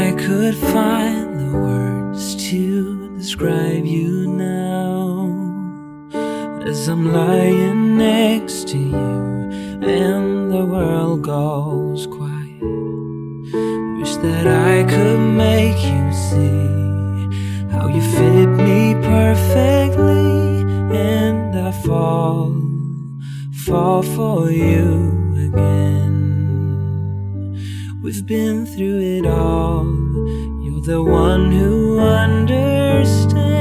I could find the words to describe you now, as I'm lying next to you and the world goes quiet. Wish that I could make you see how you fit me perfectly, and I fall for you again. We've been through it all. You're the one who understands.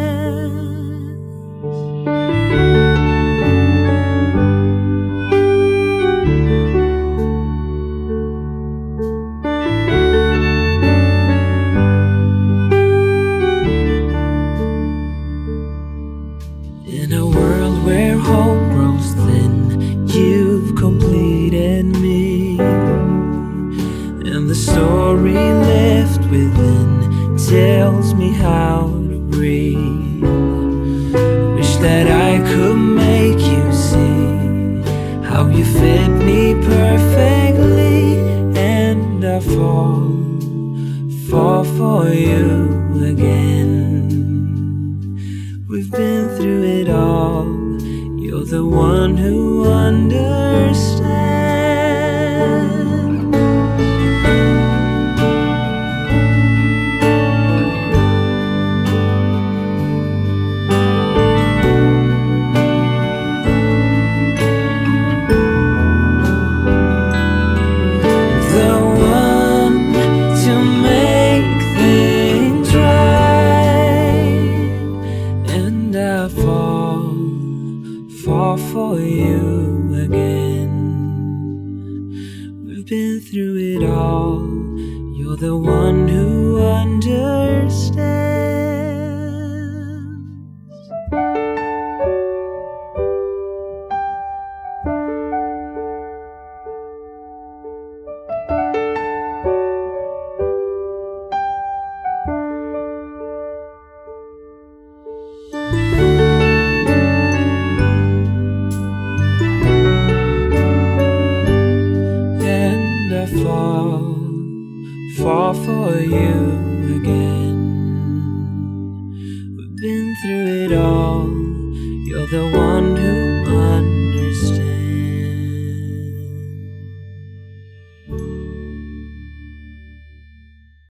In a world where hope grows thin, you've completed me, and the story left within tells me how to breathe. Wish that I could make you see how you fit me perfectly, and I fall for you again. We've been through it all. You're the one who understands. Fall for you again. We've been through it all. You're the one who understands. Fall for you again. We've been through it all. You're the one who